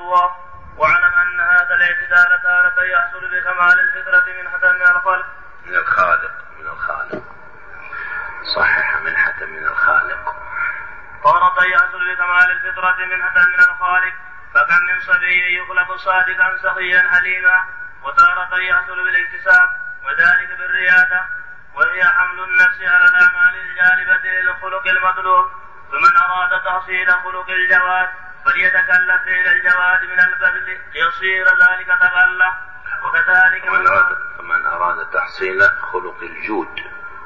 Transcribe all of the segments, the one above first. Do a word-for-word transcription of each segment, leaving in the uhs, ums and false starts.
الله. واعلم أن هذا الاعتدال تارة يحصل بكمال الفطرة منحة من الخلق من الخالق من الخالق صحيح منحة من الخالق تارة يحصل بكمال الفطرة منحة من الخالق، فكم من صبي يخلق صادقا سخيا حليما، وتارة يحصل بالاكتساب وذلك بالريادة، وهي حمل النفس على الأعمال الجالبة للخلق المطلوب. فمن أراد تحصيل خلق الجواد فليتكلف إلى الجواد من البذل ليصير ذلك تبعا له. وكذلك من أراد فمن أراد تحصيل خلق الجود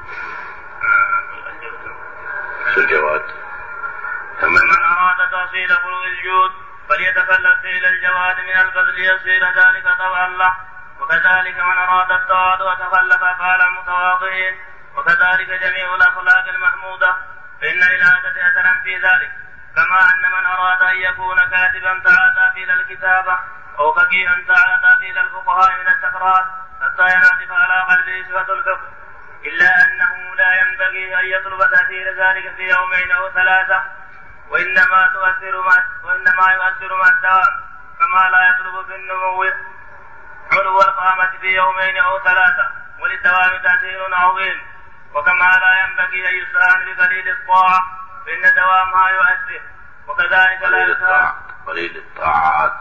شو الجواد فمن أراد تحصيل خلق الجود فليتكلف إلى الجواد من البذل ليصير ذلك تبعا له. وكذلك من أراد التواضع تخلف أفعال المتواضعين، وكذلك جميع الأخلاق المحمودة، فإن للعادة أثرا في ذلك. كما أن من أراد أن يكون كاتبا تعاطى في الكتابة، أو فقيها تعاطى في الفقهاء من التكرار حتى ينعطف على قلبه صفة الفقه، إلا أنه لا ينبغي أن يطلب تأثير ذلك في يومين أو ثلاثة، وإنما تؤثر مع وإنما يؤثر مع الدوام، كما لا يطلب في النمو علو القامة في يومين أو ثلاثة، وللدوام تأثير عظيم. وكما لا ينبغي أن يستهان بقليل الطاعة فإن دوامها يؤثر، وكذلك لا يستهان قليل الطاعات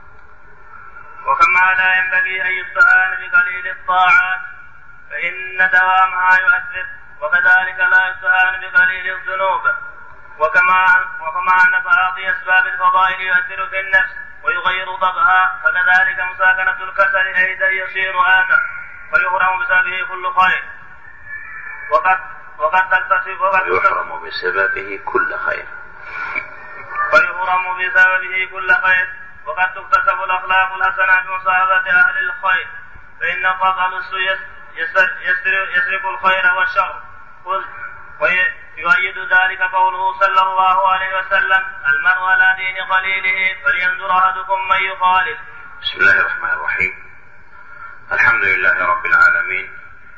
وكما لا ينبغي أن يستهان بقليل الطاعات فإن دوامها يؤثر، وكذلك لا يستهان بقليل الذنوب. وكما وكما أن تعاطي أسباب الفضائل يؤثر في النفس ويغير طبعها، فكذلك مساكنة الكسل أيضا يصير آثم ويحرم بسببه كل خير. وقد وقد تكتسب وقد يحرم بسببه كل خير ويحرم بسببه كل خير. وقد تكتسب الأخلاق الحسنة بمصاحبة أهل الخير، فإن الطبع السوء يسرق الخير والشر. ويؤيد ذلك قوله صلى الله عليه وسلم: المرء على دين خليله فلينظر أحدكم من يخالف. بسم الله الرحمن الرحيم. الحمد لله رب العالمين،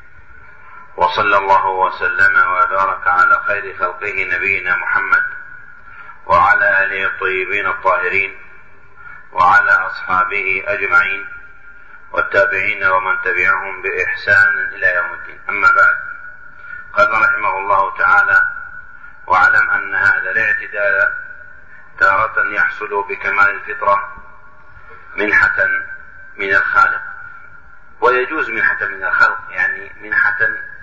وصلى الله وسلم وبارك على خير خلقه نبينا محمد وعلى آله الطيبين الطاهرين وعلى أصحابه أجمعين والتابعين ومن تبعهم بإحسان إلى يوم الدين. أما بعد، قال رحمه الله تعالى: واعلم أن هذا الاعتدال تارة يحصل بكمال الفطرة منحة من الخالق. ويجوز منحة من الخلق، يعني منحة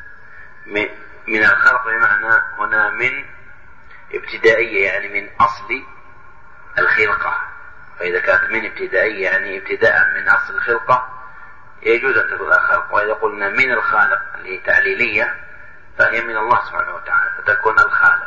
من الخلق بمعنى هنا من ابتدائية، يعني من أصل الخلقة. فإذا كانت من ابتدائية يعني ابتداء من أصل الخلقة يجوز أن تكون الخلق. وإذا قلنا من الخالق اللي تعليلية فهي من الله سبحانه وتعالى فتكون الخالق.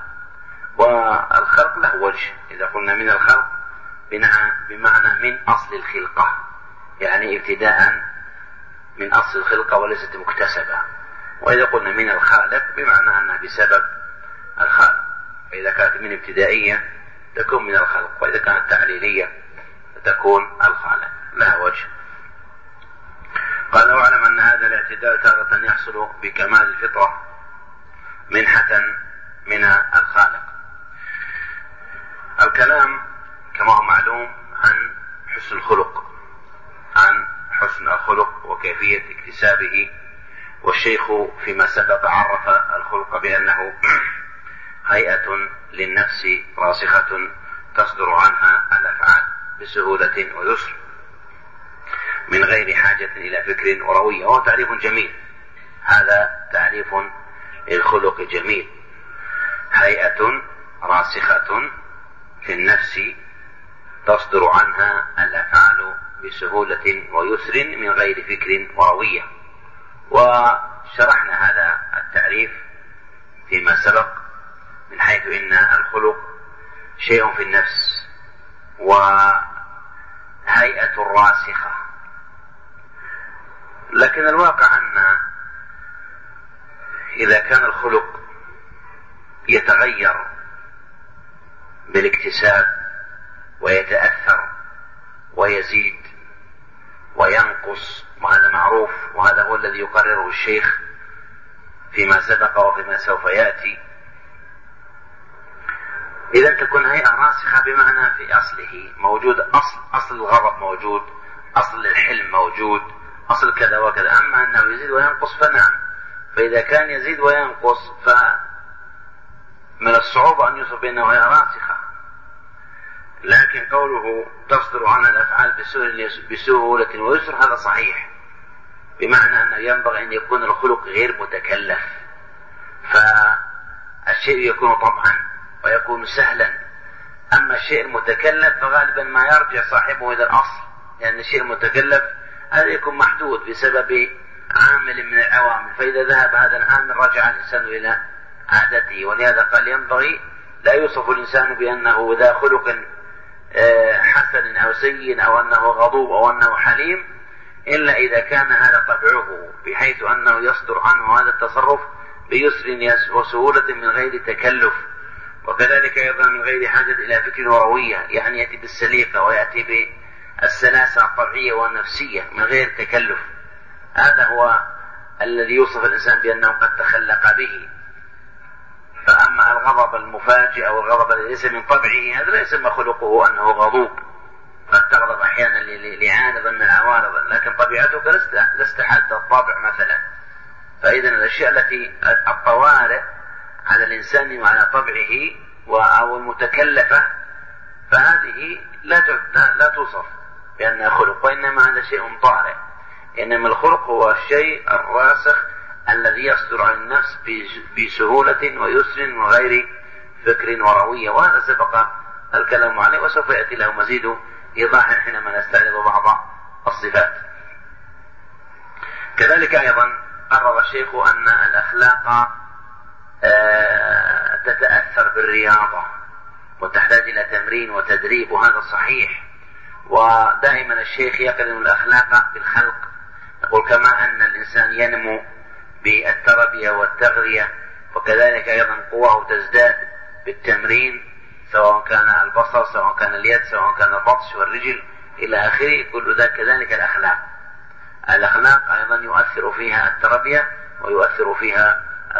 والخلق له وجه، إذا قلنا من الخلق بمعنى من أصل الخلقة، يعني ابتداء من أصل الخلقة وليست مكتسبة. وإذا قلنا من الخالق بمعنى أنها بسبب الخالق. فإذا كانت من ابتدائية تكون من الخلق، وإذا كانت تعليلية تكون الخالق، لها وجه. قال: واعلم أن هذا الاعتدال تارة يحصل بكمال الفطرة منحة من الخالق. الكلام كما هو معلوم عن حسن الخلق، عن حسن الخلق وكيفية اكتسابه. والشيخ فيما سبق عرف الخلق بأنه هيئة للنفس راسخة تصدر عنها الأفعال بسهولة ويسر من غير حاجة إلى فكر وروية. وهو تعريف جميل، هذا تعريف الخلق جميل: هيئة راسخة في النفس تصدر عنها الأفعال بسهولة ويسر من غير فكر وروية. وشرحنا هذا التعريف فيما سبق، من حيث إن الخلق شيء في النفس وهيئة راسخة. لكن الواقع أن إذا كان الخلق يتغير بالاكتساب ويتأثر ويزيد وينقص، وهذا معروف، وهذا هو الذي يقرره الشيخ فيما سبق وفيما سوف يأتي. إذا تكون هيئة راسخة بمعنى في أصله موجود، أصل أصل الغضب موجود، أصل الحلم موجود، أصل كذا وكذا. أما أنه يزيد وينقص فنعم. فإذا كان يزيد وينقص فمن الصعوبة أن يوصف بأنه هيئة راسخة. لكن قوله تصدر عن الأفعال بسهولة ويسر هذا صحيح، بمعنى أنه ينبغي أن يكون الخلق غير متكلف، فالشيء يكون طبعا ويكون سهلا. أما الشيء المتكلف فغالبا ما يرجع صاحبه إلى الأصل، لأن يعني الشيء المتكلف هذا يكون محدود بسبب عامل من العوامل، فإذا ذهب هذا العامل رجع الإنسان إلى عادته. ولهذا قال ينبغي لا يوصف الإنسان بأنه ذا خلق حسن أو سيء أو أنه غضوب أو أنه حليم إلا إذا كان هذا طبعه، بحيث أنه يصدر عنه هذا التصرف بيسر وسهولة من غير تكلف، وكذلك أيضا من غير حاجة إلى فكر وروية، يعني يأتي بالسليقة ويأتي بالسلاسة الطبيعية والنفسية من غير تكلف. هذا هو الذي يوصف الإنسان بأنه قد تخلق به. فأما الغضب المفاجئ أو الغضب الذي ليس من طبعه هذا لا يسمى خلقه أنه غضوب، قد تغضب أحيانا لعارض من العوارض، لكن طبيعتك لست حاد الطبع مثلا. فإذا الأشياء التي الطوارئ على الإنسان وعلى طبعه أو المتكلفة فهذه لا لا توصف بأنها خلق، وإنما هذا شيء طارئ. إنما الخلق هو الشيء الراسخ الذي يصدر عن النفس بسهولة ويسر وغير فكر وروية، وهذا سبق الكلام عليه وسوف يأتي له مزيد إيضاح حينما نستعرض بعض الصفات. كذلك أيضا قرر الشيخ أن الأخلاق تتأثر بالرياضة وتحتاج إلى تمرين وتدريب، وهذا صحيح. ودائما الشيخ يقرن الأخلاق بالخلق، يقول كما أن الإنسان ينمو بالتربية والتغذية، وكذلك أيضا قواه تزداد بالتمرين، سواء كان البصر سواء كان اليد سواء كان البطش والرجل إلى آخره. كل ذلك كذلك الأخلاق الأخلاق أيضا يؤثر فيها التربية ويؤثر فيها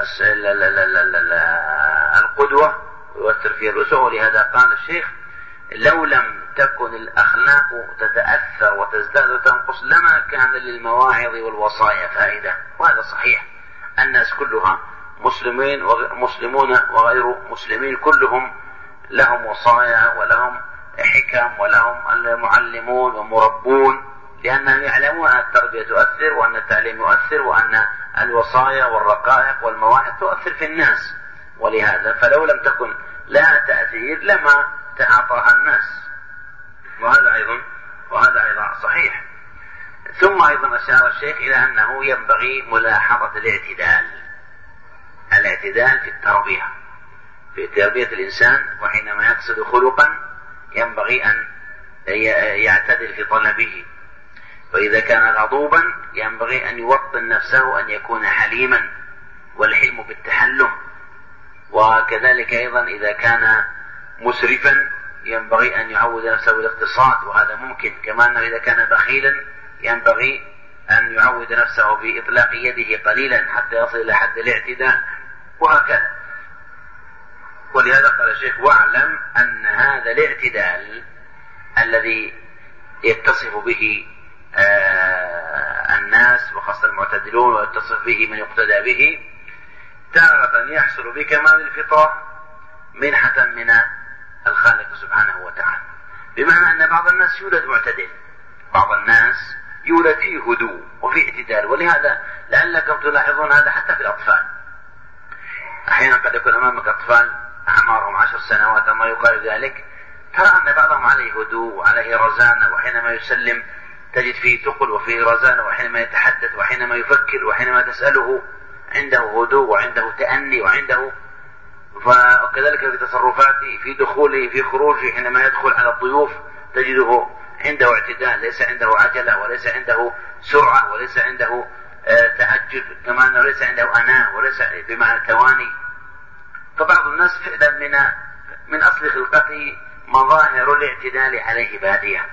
القدوة ويؤثر فيها الأسوة. ولهذا قال الشيخ لو لم تكن الأخلاق تتأثر وتزداد وتنقص لما كان للمواعظ والوصايا فائدة. وهذا صحيح، الناس كلها مسلمين ومسلمون وغير مسلمين كلهم لهم وصايا ولهم حكم ولهم المعلمون ومربون، لأنهم يعلمون أن التربية تؤثر وأن التعليم يؤثر وأن الوصايا والرقائق والمواعظ تؤثر في الناس. ولهذا فلو لم تكن لها تأثير لما تعاطاها الناس، وهذا أيضا وهذا أيضا صحيح. ثم أيضا أشار الشيخ إلى أنه ينبغي ملاحظة الاعتدال الاعتدال في التربية في تربية الإنسان، وحينما يقصد خلقا ينبغي أن يعتدل في طلبه. وإذا كان غضوبا ينبغي أن يوطن نفسه أن يكون حليما، والحلم بالتحلم. وكذلك أيضا إذا كان مسرفا ينبغي أن يعود نفسه بالاقتصاد، وهذا ممكن. كما أنه إذا كان بخيلا ينبغي أن يعود نفسه بإطلاق يده قليلا حتى يصل إلى حد الاعتدال، وهكذا. ولهذا قال الشيخ واعلم أن هذا الاعتدال الذي يتصف به آه الناس وخاصة المعتدلون ويتصف به من يقتدى به تارة يحصل بكمال الفطرة منحة من الخالق سبحانه وتعالى، بمعنى أن بعض الناس يولد معتدل، بعض الناس يولد فيه هدوء وفي اعتدال. ولهذا لعلكم تلاحظون هذا حتى في الأطفال، أحيانا قد يكون أمامك أطفال أعمارهم عشر سنوات أما يقال ذلك، ترى أن بعضهم عليه هدوء وعليه رزانة، وحينما يسلم تجد فيه ثقل وفيه رزانة، وحينما يتحدث وحينما يفكر وحينما تسأله عنده هدوء وعنده تأني وعنده. وكذلك في تصرفاته في دخوله في خروجه، حينما يدخل على الضيوف تجده عنده اعتدال، ليس عنده عجلة وليس عنده سرعة وليس عنده آه تعجل، كما أنه ليس عنده أناة وليس بمعنى تواني. فبعض الناس فعلا من من أصل خلقته مظاهر الاعتدال عليه بادية،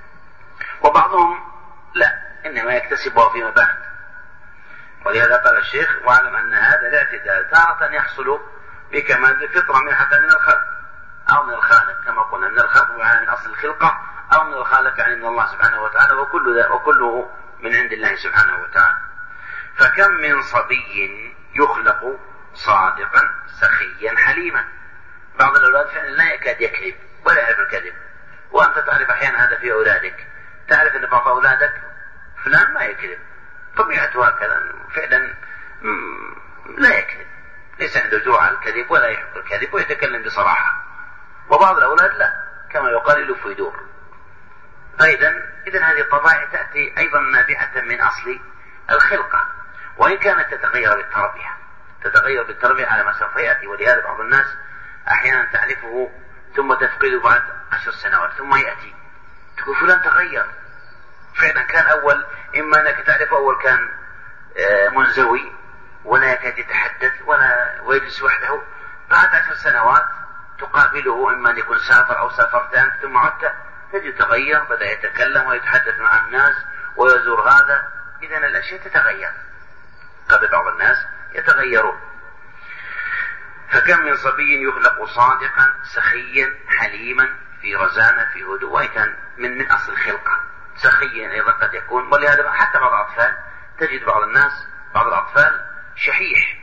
وبعضهم لا، إنما يكتسبها فيما بعد. ولهذا قال الشيخ واعلم أن هذا الاعتدال تارة يحصل بكمال الفطرة منحة من الخلق، أو من الخالق، كما قلنا من الخلق يعني من أصل الخلقة، أو من الخالق يعني من الله سبحانه وتعالى، وكل وكله من عند الله سبحانه وتعالى. فكم من صبي يخلق صادقا سخيا حليما. بعض الأولاد فعلا لا يكاد يكذب ولا يعرف الكذب، وأنت تعرف أحيانا هذا في أولادك، تعرف أن بعض أولادك فلان ما يكذب، طبيعته هكذا فعلا لا يكذب، ليس عنده جوع على الكذب ولا يحب الكذب ويتكلم بصراحة. وبعض الأولاد لا، كما يقال يلف ويدور. فإذا إذن هذه الطبائع تأتي أيضا نابعة من أصل الخلقة، وإن كانت تتغير بالتربية، تتغير بالتربية على ما سوف يأتي. ولهذا بعض الناس أحيانا تعرفه ثم تفقده بعد عشر سنوات ثم يأتي تقول فلان تغير. فعلا كان أول إما أنك تعرفه أول كان منزوي ولا يكاد يتحدث ولا ويجلس وحده، بعد عشر سنوات تقابله إما أن يكون سافر أو سافرت أنت ثم عدت تجد تغير، بدأ يتكلم ويتحدث مع الناس ويزور هذا. إذن الأشياء تتغير، قبل بعض الناس يتغيرون. فكم من صبي يخلق صادقا سخيا حليما في رزانة في هدوء، وكان من من أصل الخلقة. سخيا أيضا قد يكون، ولهذا حتى بعض الأطفال تجد بعض الناس بعض الأطفال شحيح،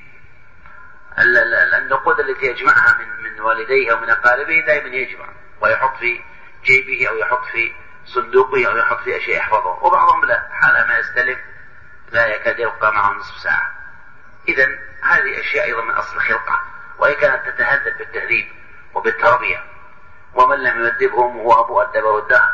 النقود التي يجمعها من من والديه أو من أقاربه دائما يجمع ويحط في جيبه أو يحط في صندوقه أو يحط في أشياء يحفظه، وبعضهم لا، حال ما يستلم لا يكاد يبقى معه نصف ساعة. إذن هذه أشياء أيضا من أصل الخلقة، وهي كانت تتهذب بالتهذيب وبالتربية، ومن لم يؤدبهم هو أبو أدبه الدهر.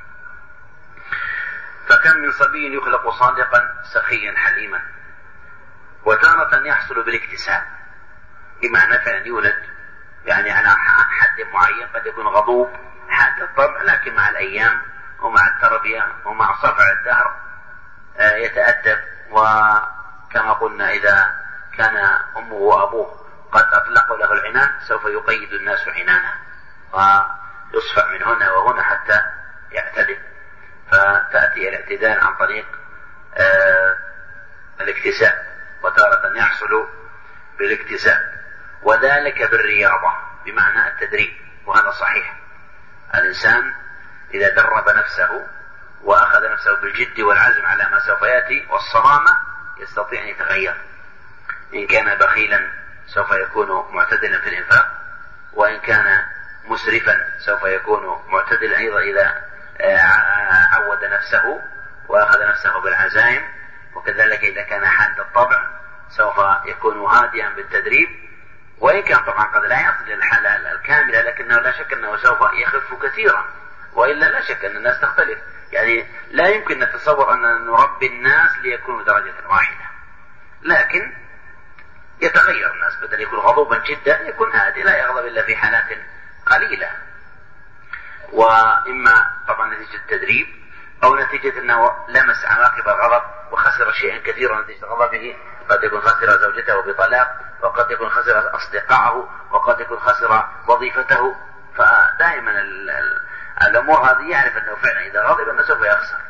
فكم من صبي يخلق صادقا سخيا حليما. وتارة يحصل بالاكتساب، بمعنى فعلا يولد يعني على حد معين، قد يكون غضوب حاد الطبع، لكن مع الأيام ومع التربية ومع صفع الدهر يتأدب. وكما قلنا إذا كان أمه وأبوه قد أطلقوا له العنان سوف يقيد الناس عنانه ويصفع من هنا وهنا حتى يعتدل. فتأتي الاعتدال عن طريق آه الاكتساب، وتارة يحصل بالاكتساب، وذلك بالرياضة بمعنى التدريب. وهذا صحيح، الإنسان إذا درب نفسه وأخذ نفسه بالجد والعزم على ما سوف يأتي والصرامة يستطيع أن يتغير. إن كان بخيلا سوف يكون معتدلا في الإنفاق، وإن كان مسرفا سوف يكون معتدلا أيضا إذا عود نفسه وأخذ نفسه بالعزائم. وكذلك إذا كان حاد الطبع سوف يكون هادئا بالتدريب، وإن كان طبعا قد لا يصل إلى الحالة الكاملة، لكنه لا شك أنه سوف يخف كثيرا، وإلا لا شك أن الناس تختلف. يعني لا يمكن نتصور أن نربي الناس ليكونوا درجة واحدة، لكن يتغير الناس، بدل يكون غضوبا جدا يكون هادئ لا يغضب إلا في حالات قليلة. وإما طبعا نتيجة التدريب أو نتيجة أنه لمس عواقب الغضب وخسر شيئا كثيرا نتيجة غضبه، قد يكون خسر زوجته بطلاق، وقد يكون خسر أصدقائه، وقد يكون خسر وظيفته. فدائما الأمور هذه يعرف أنه فعلا إذا غضب أنه سوف يخسر.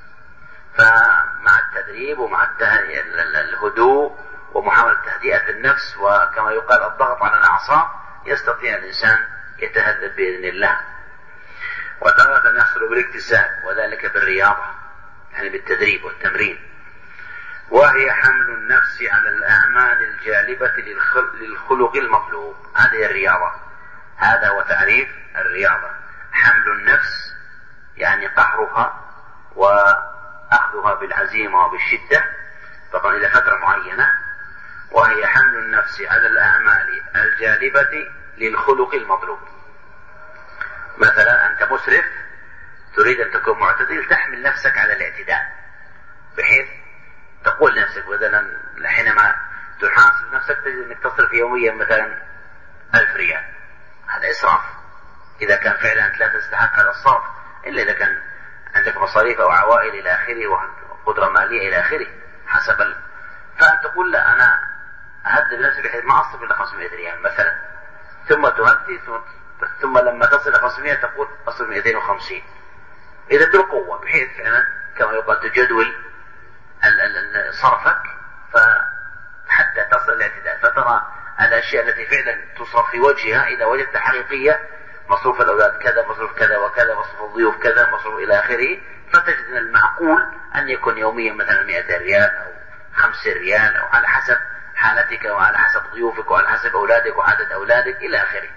فمع التدريب ومع الهدوء ومحاولة تهدئة النفس، وكما يقال الضغط على الأعصاب، يستطيع الإنسان يتهذب بإذن الله. وتارة يحصل بالاكتساب، وذلك بالرياضة يعني بالتدريب والتمرين، وهي حمل النفس على الأعمال الجالبة للخلق المطلوب. هذه الرياضة، هذا هو تعريف الرياضة: حمل النفس يعني قهرها وأخذها بالعزيمة وبالشدة طبعا إلى فترة معينة، وهي حمل النفس على الأعمال الجالبة للخلق المطلوب. مثلا أنت مسرف تريد أن تكون معتدل، تحمل نفسك على الاعتدال، بحيث تقول لنفسك مثلا حينما تحاسب نفسك تجد أنك تصرف يوميا مثلا ألف ريال، هذا إسراف إذا كان فعلا أنت لا تستحق هذا الصرف، إلا إذا كان عندك مصاريف أو عوائل إلى آخره وقدرة مالية إلى آخره حسب ال... فأنت تقول لا، أنا أهدد نفسي بحيث ما أصرف إلا خمسمائة ريال مثلا، ثم تهدي ثم, ثم لما تصل إلى خمسمائة تقول أصرف مئتين وخمسين، إذا بالقوة، بحيث فعلا كما يقال تجدول صرفك حتى تصل الاعتدال. فترى الأشياء التي فعلا تصرف في وجهها إذا وجدت حقيقية مصروف الأولاد كذا، مصروف كذا وكذا، مصروف الضيوف كذا، مصروف إلى آخره، فتجد أن المعقول أن يكون يوميا مثلا مئة ريال أو خمس ريال، أو على حسب حالتك وعلى حسب ضيوفك وعلى حسب أولادك وعدد أولادك إلى آخره.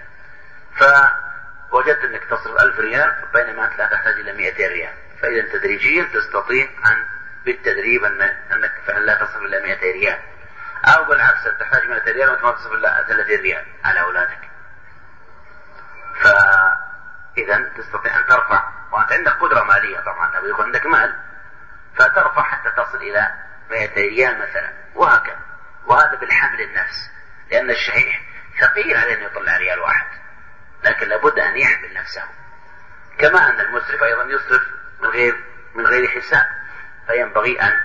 فوجدت أنك تصرف ألف ريال بينما أنت لا تحتاج إلى مئتين ريال، فإذا تدريجيا تستطيع أن بالتدريب أن أنك فعلا لا تصرف إلا مئتين ريال، أو بالعكس تحتاج مئتين ريال وأنت ما تصرف إلا ثلاثين ريال على أولادك. فإذا تستطيع أن ترفع، وأنت عندك قدرة مالية طبعا، يكون عندك مال، فترفع حتى تصل إلى مئتين ريال مثلا، وهكذا. وهذا بالحمل النفس، لأن الشحيح ثقيل عليه أن يطلع ريال واحد، لكن لابد أن يحمل نفسه. كما أن المسرف أيضا يصرف من غير من غير حساب، فينبغي أن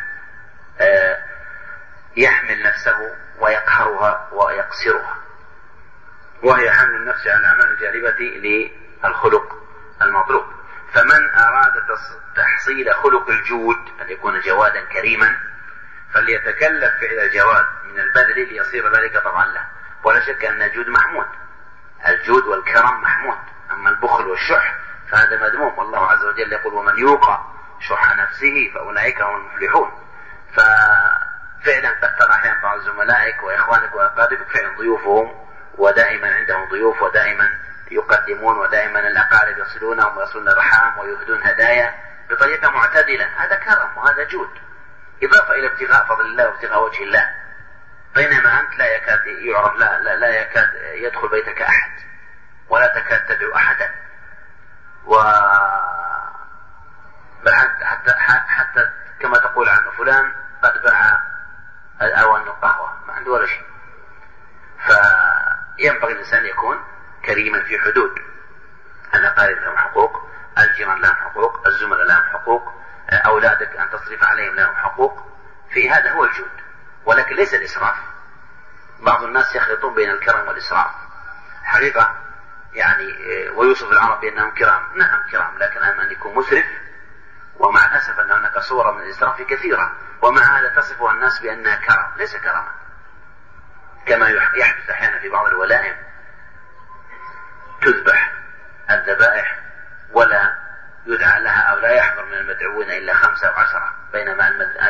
يحمل نفسه ويقهرها ويقصرها، وهي حمل النفس على الأعمال الجالبة للخلق المطلوب. فمن أراد تحصيل خلق الجود، أن يكون جوادا كريما، فليتكلف فعل الجواد من البذل ليصير ذلك طبعا له. ولا شك أن الجود محمود، الجود والكرم محمود، أما البخل والشح فهذا مذموم. والله عز وجل يقول: ومن يوقى شح نفسه فأولئك هم المفلحون. ففعلا قد ترى أحيانا بعض زملائك وإخوانك وأقاربك فعلا ضيوفهم، ودائما عندهم ضيوف، ودائما يقدمون، ودائما الأقارب يصلونهم ويصلون الرحام ويهدون هدايا بطريقة معتدلة، هذا كرم وهذا جود، إضافة إلى ابتغاء فضل الله وابتغاء وجه الله. بينما أنت لا يكاد يعرف، لا, لا, لا يكاد يدخل بيتك أحد، ولا تكاد تدعو أحدا، و حتى, حتى كما تقول عنه فلان قد باع الأوان القهوة، ما عنده ولا شيء. فينبغي الإنسان يكون كريما في حدود. الأقارب لهم حقوق، الجيران لهم حقوق، الزملاء لهم حقوق، أولادك أن تصرف عليهم لهم حقوق، في هذا هو الجود، ولكن ليس الإسراف. بعض الناس يخلطون بين الكرم والإسراف حقيقة، يعني ويوصف العرب بأنهم كرام. نعم كرام، لكن أن يكون مسرف، ومع الأسف أن هناك صورة من الإسراف كثيرة، ومع هذا تصفها الناس بأنها كرم، ليس كرما. كما يحدث أحيانا في بعض الولائم تذبح الذبائح ولا يدعى لها أو لا يحضر من المدعوين إلا خمسة أو عشرة، بينما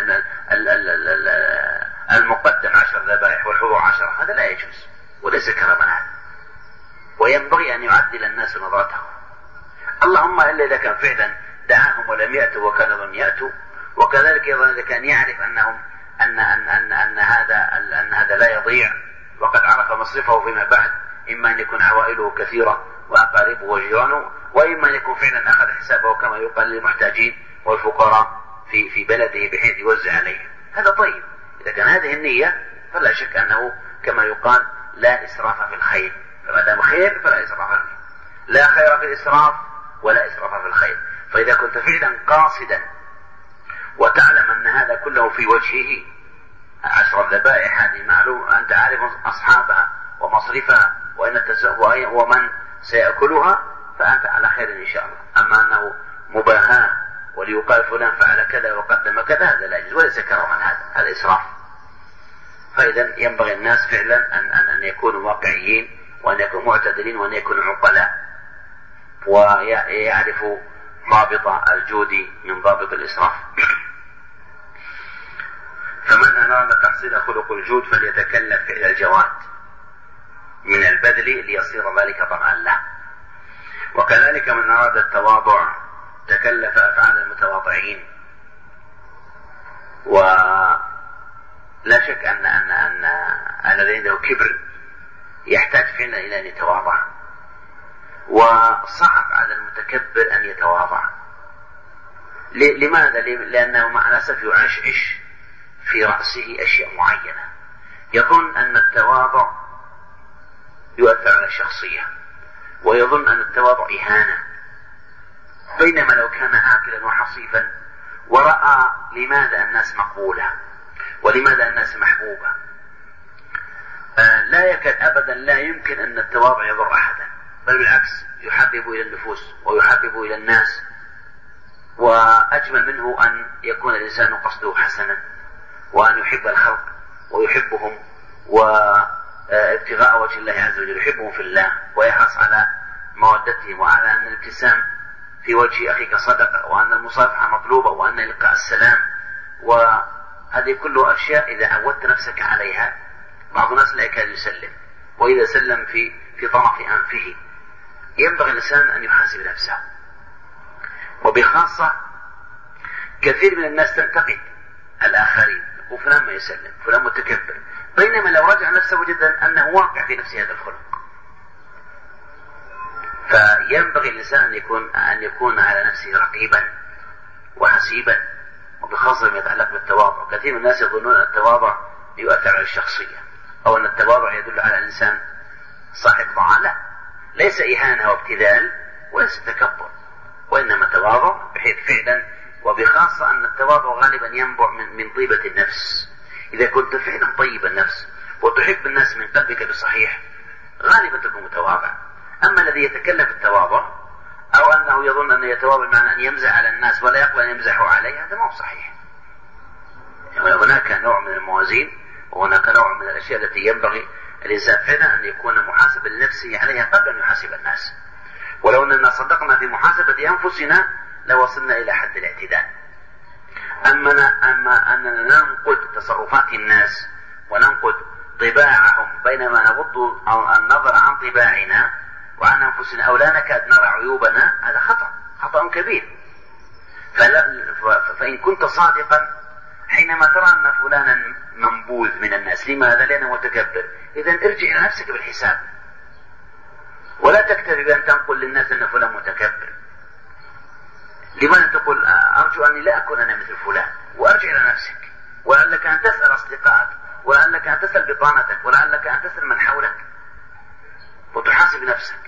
المقدم عشر ذبائح والحضور عشرة، هذا لا يجوز وليس كرما هذا، وينبغي أن يعدل الناس نظرتهم. اللهم إلا إذا كان فعلا دعاهم ولم يأتوا وكان ظن يأتوا، وكذلك أيضا إذا كان يعرف أنهم أن أن أن أن هذا أن هذا لا يضيع وقد عرف مصرفه فيما بعد، إما أن يكون عوائله كثيرة وأقاربه وجيرانه، وإما أن يكون فعلا أخذ حسابه كما يقال للمحتاجين والفقراء في في بلده بحيث يوزع عليهم. هذا طيب، إذا كان هذه النية فلا شك أنه كما يقال لا إسراف في الخير، فما دام خير فلا إسراف فيه. لا خير في الإسراف ولا إسراف في الخير. فإذا كنت فعلا قاصدا وتعلم أن هذا كله في وجهه، عشر الذبائح هذه معلوم، أنت عارف أصحابها ومصرفها ومن سيأكلها، فأنت على خير إن شاء الله. أما أنه مباهاة وليقال فلان فعل كذا وقدم كذا، هذا لا يجوز وليس كرما، هذا هذا إسراف. فإذا ينبغي الناس فعلا أن أن أن يكونوا واقعيين، وأن يكونوا معتدلين، وأن يكونوا عقلاء، ويعرفوا ضابط الجود من ضابط الإسراف. فمن أراد تحصيل خلق الجود فليتكلف فعل الجواد من البذل ليصير ذلك طمعا له. وكذلك من أراد التواضع تكلف أفعال المتواضعين. ولا شك أن أن أن الذي عنده كبر يحتاج فعلا إلى أن يتواضع، وصعب على المتكبر أن يتواضع. لماذا؟ لأنه مع الأسف يعشعش في رأسه أشياء معينة، يظن أن التواضع يؤثر على الشخصية، ويظن أن التواضع إهانة، بينما لو كان عاقلا وحصيفا ورأى لماذا الناس مقبولة ولماذا الناس محبوبة، لا يكاد أبدا لا يمكن أن التواضع يضر أحدا، بل بالعكس يحبب إلى النفوس ويحبب إلى الناس. وأجمل منه أن يكون الإنسان قصده حسنا، وأن يحب الخلق ويحبهم، وابتغاء وجه الله عز وجل، يحبهم في الله ويحرص على مودتهم، وعلى أن الابتسام في وجه أخيك صدقة، وأن المصافحة مطلوبة، وأن إلقاء السلام، وهذه كلها أشياء إذا عودت نفسك عليها. بعض الناس لا يكاد يسلم، وإذا سلم في في طرف أنفه. ينبغي الإنسان أن يحاسب نفسه، وبخاصة كثير من الناس تنتقد الآخرين، وفلان ما يسلم، فلان متكبر، بينما لو رجع نفسه وجد أنه واقع في نفسه هذا الخلق. فينبغي الإنسان أن يكون أن يكون على نفسه رقيبا وحسيبا، وبخاصة ما يتعلق بالتواضع. كثير من الناس يظنون أن التواضع يؤثر على الشخصية، أو أن التواضع يدل على الإنسان صاحب ضعف. لا، ليس إهانة وابتذال، وليس تكبر، وإنما تواضع بحيث فعلا، وبخاصة أن التواضع غالبا ينبع من, من طيبة النفس. إذا كنت فعلا طيب النفس وتحب الناس من قلبك بصحيح، غالبا تكون متواضع. أما الذي يتكلم في التواضع، أو أنه يظن أنه يتواضع معنى أن يمزح على الناس ولا يقبل أن يمزحوا عليه، هذا ما هو صحيح. يعني هناك نوع من الموازين، وهناك نوع من الأشياء التي ينبغي الإنسان فعلا أن يكون محاسبا لنفسه عليها قبل أن يحاسب الناس. ولو أننا صدقنا في محاسبة أنفسنا لوصلنا إلى حد الاعتدال. أما, أما أننا ننقد تصرفات الناس وننقد طباعهم، بينما نغض النظر عن طباعنا وعن أنفسنا، أو لا نكاد نرى عيوبنا، هذا خطأ خطأ كبير. فإن كنت صادقا حينما ترى أن فلانا منبوذ من الناس، لماذا؟ لأنه متكبر، إذن ارجع إلى نفسك بالحساب، ولا تكتفي بأن تنقل للناس أن فلان متكبر. لماذا تقول أرجو أني لا أكون أنا مثل فلان؟ وأرجع إلى نفسك، ولعلك أن تسأل أصدقائك، ولعلك أن تسأل بطانتك، ولعلك أن تسأل من حولك، وتحاسب نفسك.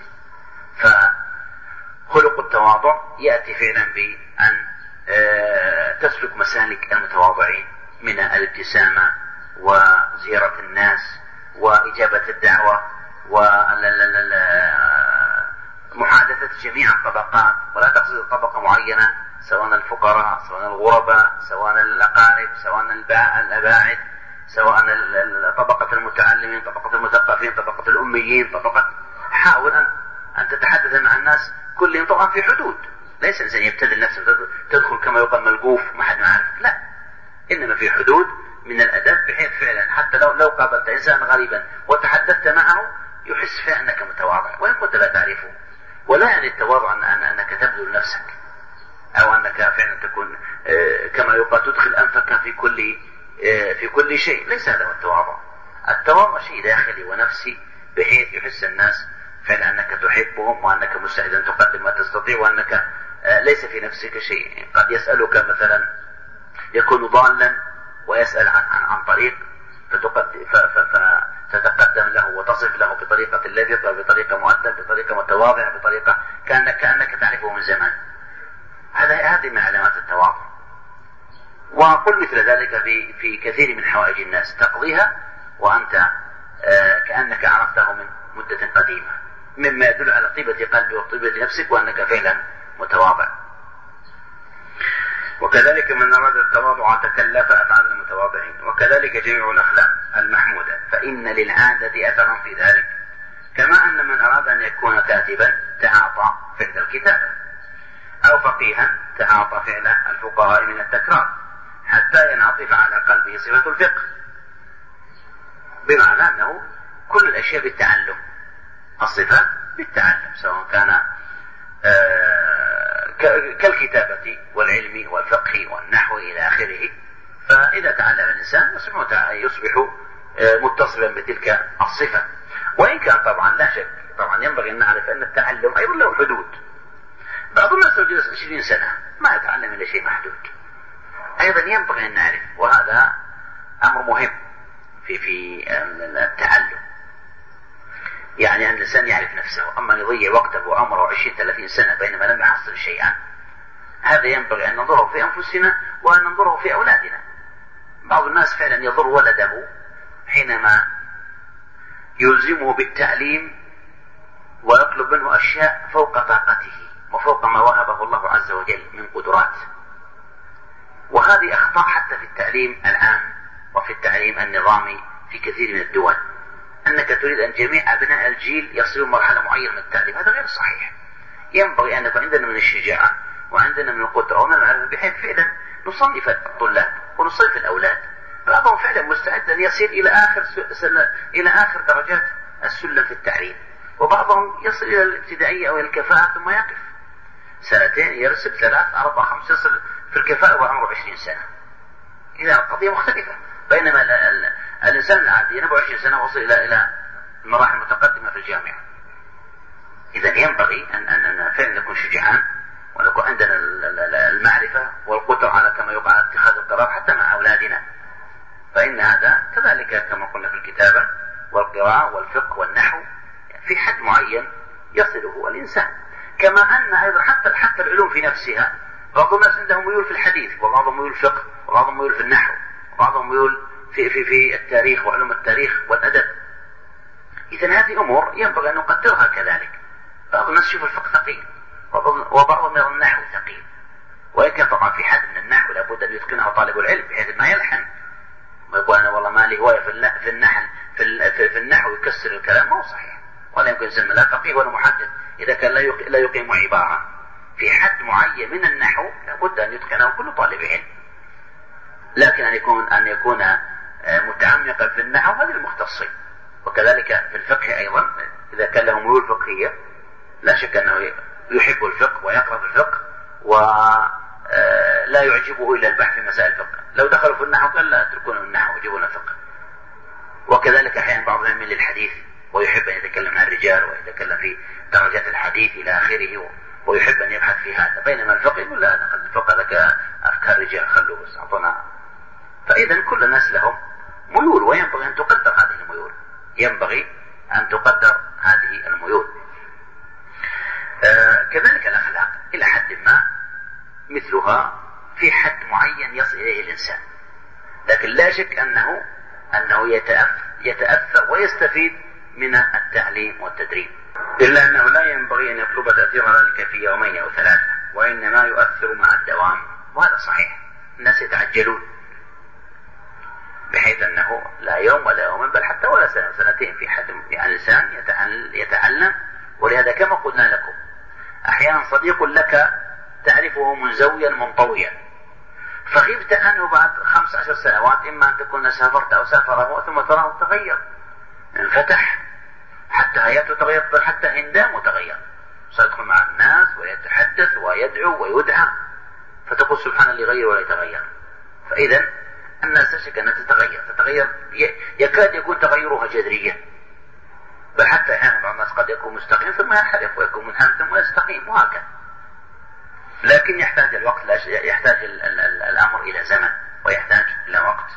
فخلق التواضع يأتي فعلا بأن تسلك مسالك المتواضعين من الابتسامة وزيارة الناس وإجابة الدعوة ومحادثة جميع الطبقات، ولا تقصد طبقة معينة، سواء الفقراء، سواء الغرباء، سواء الأقارب، سواء الأباعد، سواء طبقة المتعلمين، طبقة المثقفين، طبقة الأميين، طبقة. حاول أن أن تتحدث مع الناس كلهم طبعا في حدود، ليس الإنسان يبتذل نفسه تدخل كما يقال ملقوف ما حد معرف، لا، إنما في حدود من الأدب، بحيث فعلا حتى لو لو قابلت إنسان غريبا وتحدثت معه يحس فيه أنك متواضع وإن كنت لا تعرفه. ولا يعني التواضع أن أنك تبذل نفسك، أو أنك فعلا تكون كما يقال تدخل أنفك في كل في كل شيء، ليس هذا هو التواضع. التواضع شيء داخلي ونفسي، بحيث يحس الناس فعلا أنك تحبهم، وأنك مستعد أن تقدم ما تستطيع، وأنك ليس في نفسك شيء. قد يسألك مثلا، يكون ضالا ويسأل عن عن, عن طريق، فتتقدم له وتصف له بطريقة لذيذة، بطريقة مؤدبة، بطريقة متواضعة، بطريقة كأنك كأنك تعرفه من زمان. هذا هذه من علامات التواضع. وقل مثل ذلك في في كثير من حوائج الناس، تقضيها وأنت كأنك عرفته من مدة قديمة، مما يدل على طيبة قلبك وطيبة نفسك، وأنك فعلا متواضع. وكذلك من أراد التواضع تكلف أفعال المتواضعين، وكذلك جميع الأخلاق المحمودة، فإن للعادة أثرا في ذلك. كما أن من أراد أن يكون كاتبا تعاطى فعل الكتابة، أو فقيها تعاطى فعل الفقهاء من التكرار، حتى ينعطف على قلبه صفة الفقه، بمعنى أنه كل الأشياء بالتعلم، الصفات بالتعلم، سواء كان كالكتابة والعلم والفقه والنحو إلى آخره. فإذا تعلم الإنسان يصبح متصلا بتلك الصفة. وإن كان طبعا لا شك، طبعا ينبغي أن نعرف أن التعلم أيضا له حدود. بعض الناس لو جلس عشرين سنة ما يتعلم إلا شيء محدود، أيضا ينبغي أن نعرف، وهذا أمر مهم في في التعلم. يعني أن الإنسان يعرف نفسه، أما يضيع وقته وعمره عشرين ثلاثين سنة بينما لم يحصل شيئا، هذا ينبغي أن ننظره في أنفسنا وأن ننظره في أولادنا. بعض الناس فعلا يضر ولده حينما يلزمه بالتعليم ويطلب منه أشياء فوق طاقته وفوق ما وهبه الله عز وجل من قدرات. وهذه أخطاء حتى في التعليم العام وفي التعليم النظامي في كثير من الدول. أنك تريد أن جميع أبناء الجيل يصلون مرحلة معينة من التعليم، هذا غير صحيح. ينبغي أن يكون عندنا من الشجاعة وعندنا من القدرة ومن المعرفة بحيث فعلا نصنف الطلاب ونصنف الأولاد. بعضهم فعلا مستعد أن يصل إلى آخر سنة إلى آخر درجات السلم في التعليم، وبعضهم يصل إلى الابتدائية أو إلى الكفاءة ثم يقف سنتين يرسب ثلاث أربع خمس يصل في الكفاءة وعمره عشرين سنة. إذا القضية مختلفة. بينما ال ال الإنسان العادي ينبغي عشرين سنة وصل إلى إلى المراحل المتقدمة في الجامعة. إذا ينبغي أن أن فعلا نكون شجعان ونكون عندنا المعرفة والقدرة على كما يقال على اتخاذ القرار حتى مع أولادنا. فإن هذا كذلك كما قلنا في الكتابة والقراءة والفقه والنحو في حد معين يصله الإنسان. كما أن أيضا حتى حتى العلوم في نفسها بعض الناس عندهم ميول في الحديث وبعضهم ميول في الفقه وبعضهم ميول في النحو وبعضهم ميول في في في التاريخ وعلوم التاريخ والأدب. إذا هذه أمور ينبغي أن نقدرها كذلك. بعض الناس يشوف الفقه ثقيل وبعضهم يرى النحو ثقيل، وإن كان طبعا في حد من النحو لابد أن يتقنه طالب العلم بحيث ما يلحن ما يقول أنا والله ما لي هواية في النحل في, في, في النحو يكسر الكلام، ما هو صحيح. ولا يمكن يسمى لا فقيه ولا محدث إذا كان لا يقيم عبارة. في حد معين من النحو لابد أن يتقنه كل طالب علم، لكن أن يكون أن يكون متعمقا في النحو هذه المختصين. وكذلك في الفقه أيضا إذا كان له ميول فقهية لا شك أنه يحب الفقه ويقرأ في الفقه ولا يعجبه إلا البحث في مسائل الفقه. لو دخلوا في النحو قال لا اتركون النحو وجيبون الفقه. وكذلك أحيانا بعضهم يميل للحديث ويحب أن يتكلم عن الرجال ويتكلم في درجات الحديث إلى آخره ويحب أن يبحث في هذا. بينما الفقه يقول لا نخلي الفقه لك أفكار رجال خلوه بس أعطونا. فإذا كل الناس لهم ميول وينبغي أن تقدر هذه الميول. ينبغي أن تقدر هذه الميول. آه كذلك الأخلاق إلى حد ما مثلها في حد معين يصل إليه الإنسان، لكن لا شك أنه أنه يتأثر, يتأثر ويستفيد من التعليم والتدريب، إلا أنه لا ينبغي أن يطلب تأثير ذلك في يومين أو ثلاثة، وإنما يؤثر مع الدوام. وهذا صحيح. الناس يتعجلون بحيث أنه لا يوم ولا يوم بل حتى ولا سنة سنتين في حد يعني الإنسان يتعلم. ولهذا كما قلنا لكم أحيانا صديق لك تعرفه منزويا منطويا فغبت عنه بعد خمس عشر سنوات، إما أن تكون سافرت أو سافره ثم تراه تغير، انفتح حتى هيئته تغير، بل حتى هندامه تغير، سيدخل مع الناس ويتحدث ويدعو ويدعى، فتقول سبحان اللي يغير ولا يتغير. فإذا الناس تشك أنها تتغير تتغير يكاد يكون تغيرها جذريا، بل حتى أحيانا بعض الناس قد يكون مستقيم ثم ينحرف ويكون منحرف ثم يستقيم وهكذا. لكن يحتاج الوقت، يحتاج الأمر إلى زمن ويحتاج إلى وقت.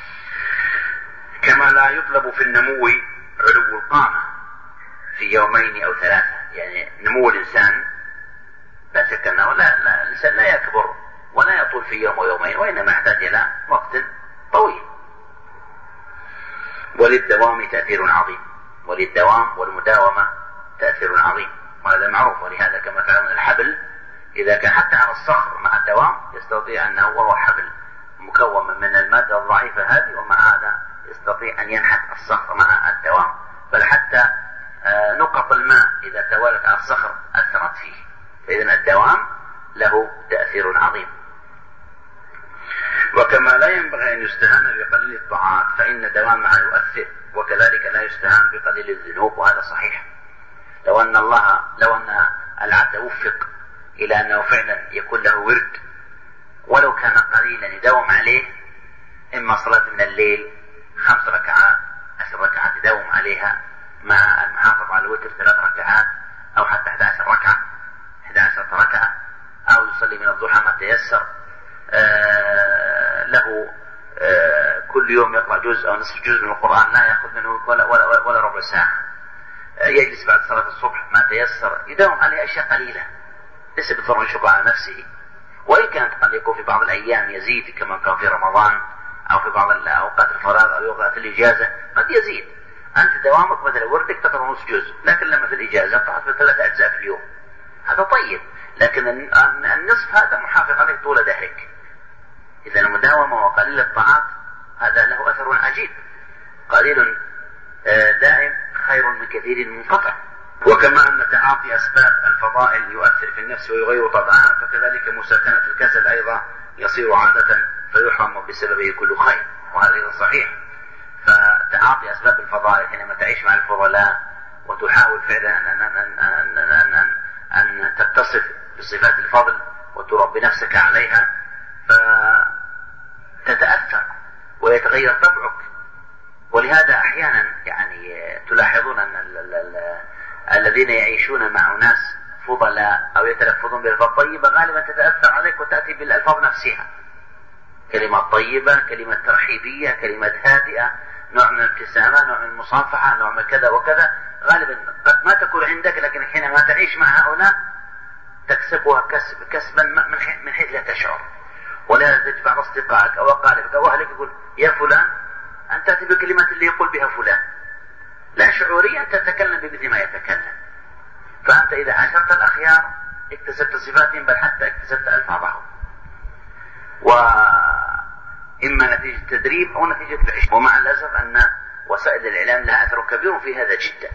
كما لا يطلب في النمو علو القامة في يومين أو ثلاثة. يعني نمو الإنسان لا شك أنه لا, لا الإنسان لا يكبر ولا يطول في يوم ويومين، وإنما يحتاج إلى وقت طويل. وللدوام تأثير عظيم، وللدوام والمداومة تأثير عظيم، وهذا معروف. ولهذا كما تعلمون الحبل إذا كان حتى على الصخر مع الدوام يستطيع أنه وهو حبل مكون من المادة الضعيفة هذه ومع هذا يستطيع أن ينحت الصخر مع الدوام، بل حتى نقط الماء إذا توالت على الصخر أثرت فيه. فإذن الدوام له تأثير عظيم. وكما لا ينبغي أن يستهان بقليل الطاعات فإن دوامها يؤثر، وكذلك لا يستهان بقليل الذنوب، وهذا صحيح. لو أن الله لو أن العبد وفق إلى أنه فعلا يكون له ورد ولو كان قليلا يداوم عليه، إما صلاة من الليل خمس ركعات عشر ركعات يداوم عليها مع المحافظة على الوتر ثلاث ركعات أو حتى أحد عشر ركعة أحد عشر ركعة، أو يصلي من الضحى ما تيسر، آه له آه كل يوم يقرأ جزء أو نصف جزء من القرآن لا يأخذ منه ولا, ولا, ولا ربع ساعة، آه يجلس بعد صلاة الصبح ما تيسر، يداوم عليه أشياء قليلة ليس بالضرورة يشق على نفسه. وإن كانت قد يكون في بعض الأيام يزيد كما كان في رمضان أو في بعض الأوقات الفراغ أو أوقات الإجازة قد يزيد. أنت دوامك مثلا وردك تقرأ نصف جزء، لكن لما في الإجازة قرأت في ثلاث أجزاء في اليوم، هذا طيب، لكن النصف هذا محافظ عليه طول دهرك. إذا المداومة وقليل الطاعات هذا له أثر عجيب. قليل دائم خير من كثير منقطع. وكما أن تعاطي أسباب الفضائل يؤثر في النفس ويغير طبعها، فكذلك مساكنة الكسل أيضا يصير عادة فيحرم بسببه كل خير، وهذا أيضا صحيح. فتعاطي أسباب الفضائل حينما تعيش مع الفضلاء وتحاول فعلا أن, أن, أن, أن, أن, أن, أن تتصف بصفات الفضل وتربي نفسك عليها، فتتأثر ويتغير طبعك. ولهذا أحيانا يعني تلاحظون أن ال ال ال الذين يعيشون مع ناس فضلاء أو يتلفظون بالألفاظ طيبة غالبا تتأثر عليك وتأتي بالألفاظ نفسها، كلمة طيبة، كلمة ترحيبية، كلمة هادئة، نوع من الابتسامة، نوع من المصافحة، نوع من كذا وكذا، غالبا قد ما تكون عندك، لكن حينما تعيش مع هؤلاء تكسبها كسب كسبا من حيث لا تشعر. ولا تجد بعض أصدقائك أو أقاربك أو أهلك يقول يا فلان، أن تأتي بكلمات اللي يقول بها فلان، لا شعوريا تتكلم بمثل ما يتكلم. فأنت إذا عاشرت الأخيار اكتسبت صفاتهم، بل حتى اكتسبت ألفاظهم، وإما نتيجة تدريب أو نتيجة العشق. ومع الأسف أن وسائل الإعلام لها أثر كبير في هذا جدا،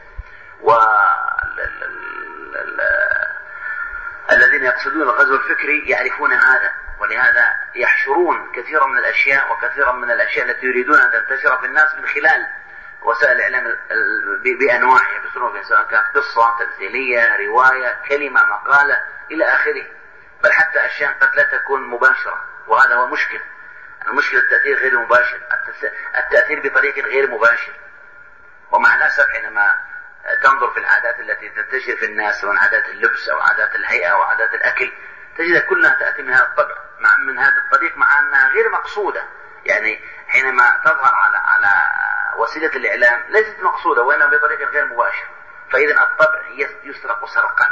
والذين يقصدون الغزو الفكري يعرفون هذا، ولهذا يحشرون كثيرا من الأشياء وكثيرا من الأشياء التي يريدون أن تنتشر في الناس من خلال وسائل الإعلام بأنواعها، بصنوفها، سواء كانت قصة، تمثيلية، رواية، كلمة، مقالة إلى آخره، بل حتى أشياء قد لا تكون مباشرة، وهذا هو مشكل. المشكلة التأثير غير مباشر، التأثير بطريق غير مباشر. ومع الأسف حينما تنظر في العادات التي تنتشر في الناس، سواء عادات اللبس أو عادات الهيئة أو عادات الأكل، تجد كلها تأتي من هذا الطبع، مع من هذا الطريق، مع أنها غير مقصودة. يعني حينما تظهر على على وسيلة الإعلام ليست مقصودة، وإنما بطريق غير مباشر، فإذا الطبع يسرق سرقا.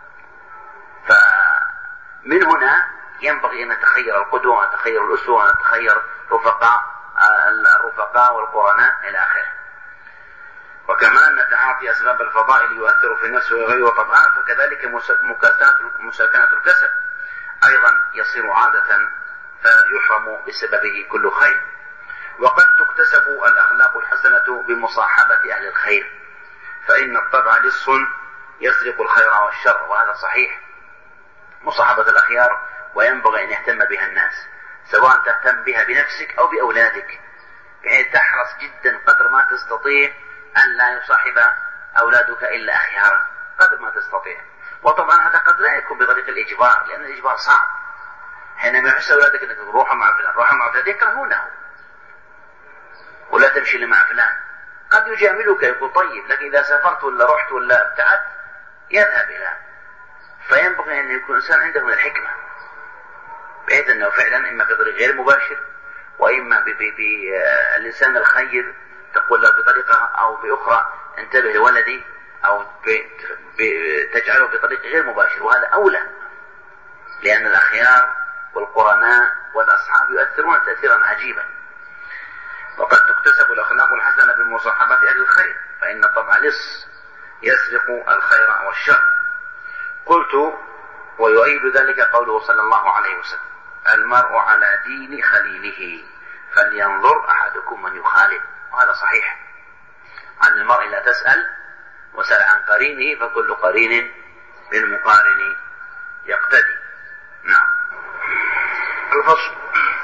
فمن هنا ينبغي أن نتخير القدوة ونتخير الأسوة ونتخير رفقاء الرفقاء والقرناء إلى آخره. وكما أن تعاطي أسباب الفضائل يؤثر في النفس ويغير طبعها، فكذلك مساكنة الكسل أيضا يصير عادة فيحرم بسببه كل خير. وقد تكتسب الأخلاق الحسنة بمصاحبة أهل الخير، فإن الطبع لص يسرق الخير والشر، وهذا صحيح. مصاحبة الأخيار وينبغي أن يهتم بها الناس، سواء تهتم بها بنفسك أو بأولادك، يعني تحرص جدا قدر ما تستطيع أن لا يصاحب أولادك إلا أخيارا قدر ما تستطيع. وطبعا هذا قد لا يكون بطريق الإجبار، لأن الإجبار صعب. حينما يحس أولادك أنك روحوا مع فلان روحوا مع فلان يكرهونه، ولا تمشي اللي مع فلان. قد يجاملك يقول طيب، لكن إذا سافرت ولا رحت ولا ابتعدت يذهب إلى. فينبغي أن يكون الإنسان عنده من الحكمة، بحيث أنه فعلا إما بطريق غير مباشر، وإما بالإنسان الخير تقول له بطريقة أو بأخرى انتبه لولدي، أو تجعله بطريق غير مباشر، وهذا أولى، لأن الأخيار والقرناء والأصحاب يؤثرون تأثيرا عجيبا. وقد تكتسب الأخلاق الحسنة بمصاحبة أهل الخير، فإن الطبع لص يسرق الخير والشر. قلت ويؤيد ذلك قوله صلى الله عليه وسلم: المرء على دين خليله فلينظر أحدكم من يخالل. وهذا صحيح. عن المرء لا تسأل، وسأل عن قرينه، فكل قرين بالمقارن يقتدي. نعم. الفصل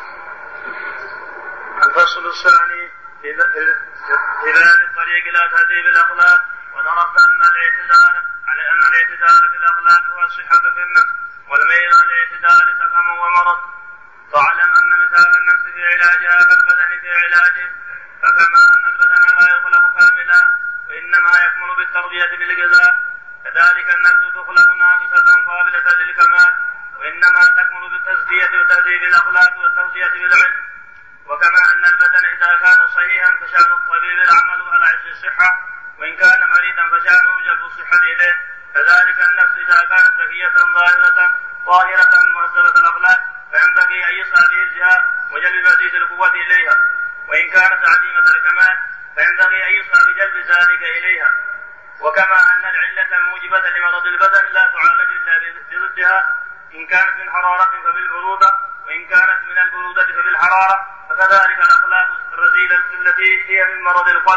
الفصل الثاني في بيان الطريق إلى تهذيب الأخلاق. ودرس أن الاعتدال على أن الاعتدال في الأخلاق هو الصحة في النفس، والميل عن الاعتدال سقم ومرض. فاعلم أن مثال النفس في علاجها كالبدن في علاجه، فكما أن البدن لا يخلق كاملا وإنما يكمل بالتربية بالغذاء، كذلك النفس تخلق ناقصة قابلة للكمال، وإنما تكمل بالتزكية وتهذيب الأخلاق والتوصية بالعلم. وكما أن البدن إذا كان صحيحا فشأن الطبيب العمل على عز الصحة، وإن كان مريضا فشأنه جلب الصحة إليه، كذلك النفس إذا كانت ذكية ظاهرة طاهرة مهذبة الأخلاق فينبغي أن يسعى بحفظها وجلب مزيد القوة إليها، وإن كانت عديمة الكمال فينبغي أن يسعى بجلب ذلك إليها. وكما أن العلة الموجبة لمرض البدن لا تعالج إلا بضدها، إن كانت من حرارة فبالبرودة، وإن كانت من البرودة فبالحرارة، فكذلك الأخلاق الرذيلة التي هي من مرض القلب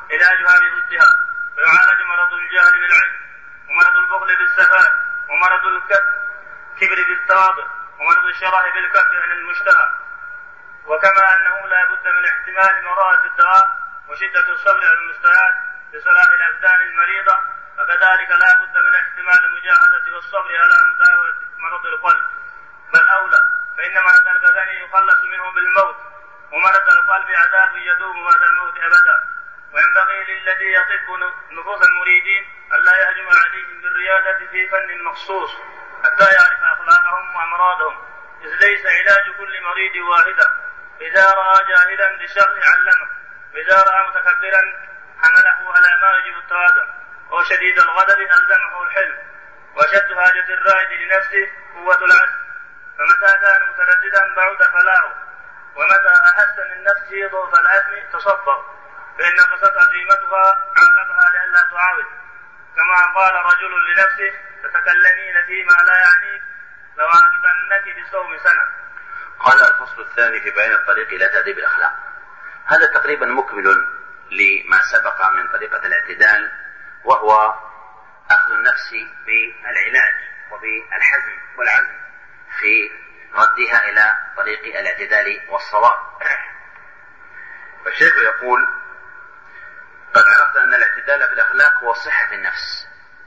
علاجها بضدها، فيعالج مرض الجهل بالعلم، ومرض البخل بالسفاء، ومرض الكبر بالتواضع، ومرض الشره بالكف عن المشتهى. وكما أنه لا بد من احتمال مرارة الدواء وشدة الصبر على المستعان لصلاح الأبدان المريضة، فكذلك لا بد من احتمال المجاهدة والصبر على مداوة مرض القلب، بل أولى، فإن مرض البدن يخلص منه بالموت، ومرض القلب عذاب يدوم بعد الموت أبدا. وينبغي للذي يطب نفوس المريدين ألا يهجم عليهم بالرياضة في فن مخصوص حتى يعرف أخلاقهم وأمراضهم، إذ ليس علاج كل مريض واحدا. إذا رأى جاهلا للشرع علمه، وإذا رأى متكبرا حمله على ما يجب التواضع، وشديد الغضب ألزمه الحلم، وشد حاجة الرائد لنفسه قوة العزم، فمتى كان مترددا بعد فلاحه، ومتى أحس من نفسه ضعف العزم تصبر، فإن قصة عزيمتها عاقبها لئلا تعاود، كما قال رجل لنفسه: تتكلمين فيما لا يعنيك لأعاقبنك بصوم سنة. قال الفصل الثاني في بيان الطريق إلى تهذيب الأخلاق. هذا تقريبا مكمل لما سبق من طريقة الاعتدال، وهو أخذ النفس بالعلاج وبالحزم والعزم في ردها إلى طريق الاعتدال والصواب. فالشيخ يقول: قد عرفت أن الاعتدال في الأخلاق هو صحة النفس.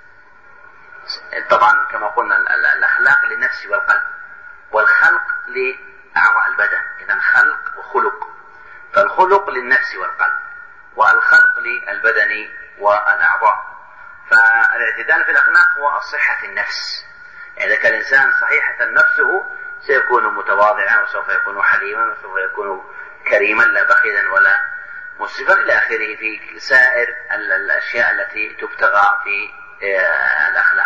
طبعا كما قلنا الأخلاق للنفس والقلب، والخلق لأعضاء البدن، إذن خلق وخلق، فالخلق للنفس والقلب، والخلق للبدن والأعضاء. فالاعتدال في الأخلاق هو صحة النفس. إذا كان الإنسان صحيحة نفسه سيكون متواضعا، وسوف يكون حليما، وسوف يكون كريما لا بخيلا ولا مسرفا إلى آخره في سائر الأشياء التي تبتغى في الأخلاق.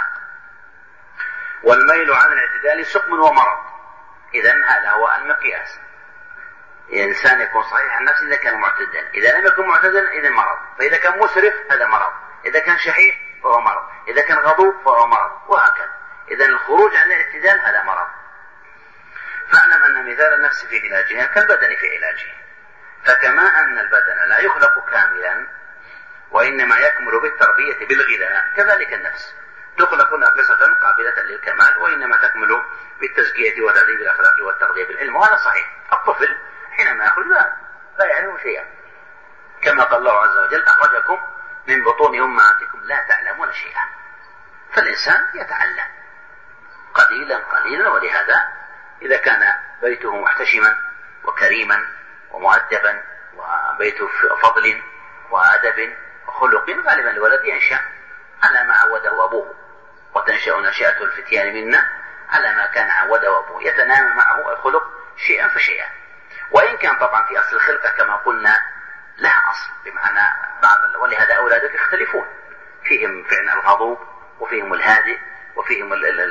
والميل عن الاعتدال سقم ومرض، إذن هذا هو المقياس. الإنسان يكون صحيح النفس إذا كان معتدلا، إذا لم يكن معتدلا إذا مرض، فإذا كان مسرف هذا مرض، إذا كان شحيح فهو مرض، إذا كان غضوب فهو مرض، وهكذا. إذن الخروج عن الاعتدال هذا مرض. فاعلم أن مثال النفس في علاجها كالبدن في علاجه، فكما أن البدن لا يخلق كاملا وإنما يكمل بالتربية بالغذاء، كذلك النفس تخلق ناقصة قابلة للكمال، وإنما تكمل بالتزكية وتهذيب الأخلاق والتغذية بالعلم. وهذا صحيح. الطفل حينما يأخذ لا, لا يعلم شيئا، كما قال الله عز وجل: أخرجكم من بطون أمهاتكم لا تعلمون شيئا. فالإنسان يتعلم قليلا قليلا، ولهذا إذا كان بيته محتشما وكريما ومؤدبا وبيته فضل وأدب وخلق، غالبا الولد ينشأ على ما عوده أبوه، وتنشأ نشأة الفتيان منا على ما كان عوده أبوه، يتنامى معه الخلق شيئا فشيئا. وإن كان طبعا في أصل الخلقة كما قلنا لها أصل، بمعنى بعض، ولهذا أولادك يختلفون، فيهم فعلا الغضوب، وفيهم الهادئ، وفيهم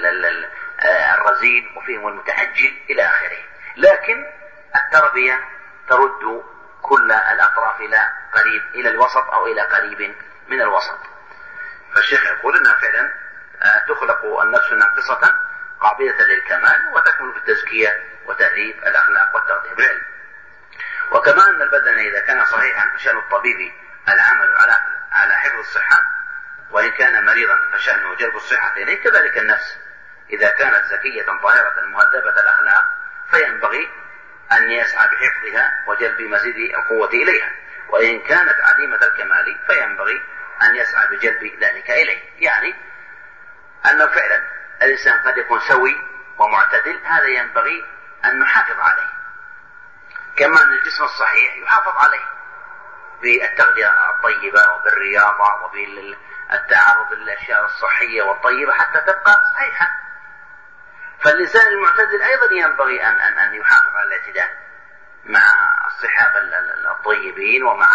الرزين، وفيهم المتعجل إلى آخره. لكن التربية ترد كل الأطراف إلى قريب إلى الوسط أو إلى قريب من الوسط. فالشيخ يقول أنها فعلا تخلق النفس ناقصة قابلة للكمال، وتكمل في التزكية وتهذيب الأخلاق والتغذية بالعلم. وكما أن البدن إذا كان صحيحا فشأن الطبيب العمل على على حفظ الصحة، وإن كان مريضا فشأنه جلب الصحة إليه، كذلك النفس إذا كانت زكية طاهرة مهذبة الأخلاق فينبغي أن يسعى بحفظها وجلب مزيد القوة إليها، وإن كانت عديمة الكمال فينبغي أن يسعى بجلب ذلك إليه. يعني أنه فعلا الإنسان قد يكون سوي ومعتدل، هذا ينبغي أن نحافظ عليه، كما أن الجسم الصحيح يحافظ عليه بالتغذية الطيبة وبالرياضة وبالتعرض للأشياء الصحية والطيبة حتى تبقى صحيحة. فالإنسان المعتدل أيضا ينبغي أن, أن, أن يحافظ على الاعتدال مع الصحابة الطيبين، ومع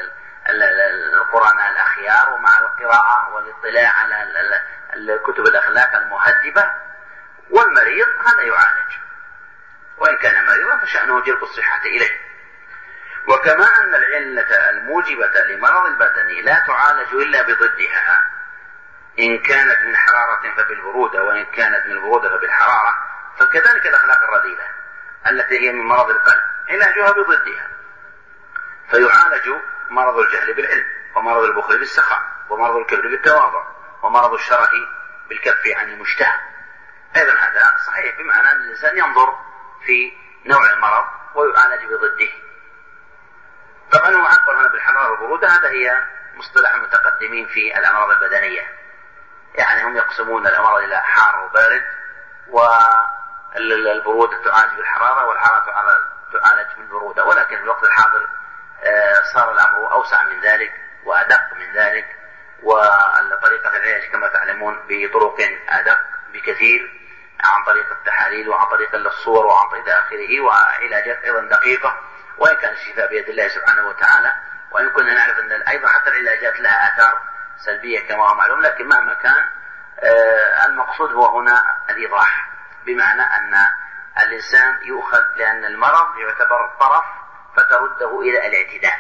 القرآن الأخيار، ومع القراءة والاطلاع على الكتب الأخلاق المهذبة. والمريض هذا يعالج، وإن كان مريضا فشأنه جلب الصحة إليه. وكما أن العلة الموجبة لمرض البدن لا تعالج إلا بضدها، إن كانت من حرارة فبالبرودة، وإن كانت من البرودة فبالحرارة، فكذلك الأخلاق الرذيلة التي هي من مرض القلب علاجها بضدها. فيعالج مرض الجهل بالعلم، ومرض البخل بالسخاء، ومرض الكبر بالتواضع، ومرض الشره بالكف عن المشتهى. أيضا هذا صحيح، بمعنى أن الإنسان ينظر في نوع المرض ويعالج بضده. طبعا هو عبر هنا بالحرارة والبرودة، هذا هي مصطلح المتقدمين في الأمراض البدنية، يعني هم يقسمون الأمراض إلى حار وبارد، والبرودة تعالج بالحرارة والحرارة تعالج بالبرودة. ولكن في الوقت الحاضر صار الأمر أوسع من ذلك وأدق من ذلك، وطريقة العلاج كما تعلمون بطرق أدق بكثير، عن طريق التحاليل وعن طريق الصور وعن طريق آخره، وعلاجات أيضا دقيقة، وإن كان الشفاء بيد الله سبحانه وتعالى. وإن كنا نعرف أن أيضا حتى العلاجات لها آثار سلبية كما هو معلوم، لكن مهما كان المقصود هو هنا الإيضاح، بمعنى أن الإنسان يؤخذ، لأن المرض يعتبر طرف فترده إلى الاعتدال.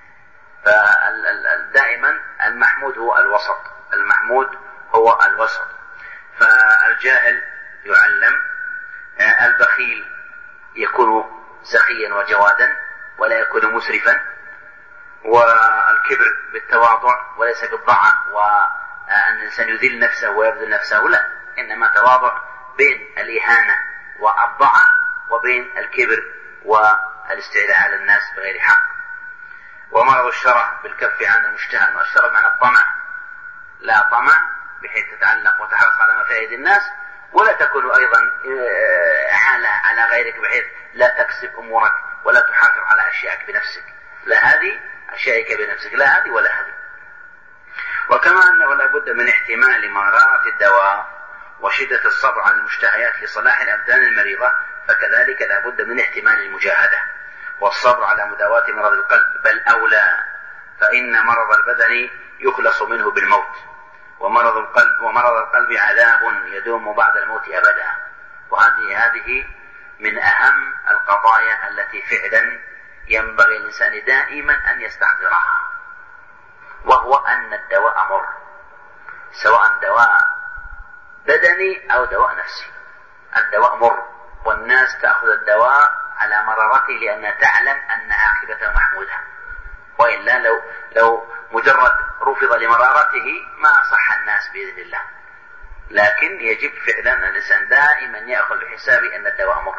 فدائما المحمود هو الوسط، المحمود هو الوسط. فالجاهل يعلم، البخيل يكون سخيا وجوادا ولا يكون مسرفا، والكبر بالتواضع وليس بالضعف، وأن الإنسان يذل نفسه ويبذل نفسه، لا، إنما تواضع بين الإهانة والضعف وبين الكبر والاستعلاء على الناس بغير حق. ومرض الشره بالكف عن المشتهى، الشره معنى الطمع، لا طمع بحيث تتعلق وتحرص على مفائد الناس، ولا تكون أيضا عالة على غيرك بحيث لا تكسب أمورك ولا تحافظ على أشيائك بنفسك، لا هذه أشيائك بنفسك، لا هذه ولا هذه. وكما أنه لا بد من احتمال مرارة الدواء وشدة الصبر على المشتهيات لصلاح الأبدان المريضة، فكذلك لا بد من احتمال المجاهدة والصبر على مداواة مرض القلب، بل أولى، فإن مرض البدن يخلص منه بالموت، ومرض القلب ومرض القلب عذاب يدوم بعد الموت أبدا. وهذه هذه من أهم القضايا التي فعلا ينبغي الإنسان دائما أن يستحضرها، وهو أن الدواء مر، سواء دواء بدني أو دواء نفسي، الدواء مر، والناس تأخذ الدواء على مرارته لأنها تعلم أن عاقبته محمودة، وإلا لو لو مجرد رفض لمرارته ما صح الناس بإذن الله. لكن يجب فعلا أن الإنسان دائما يأخذ بحساب أن الدواء مر.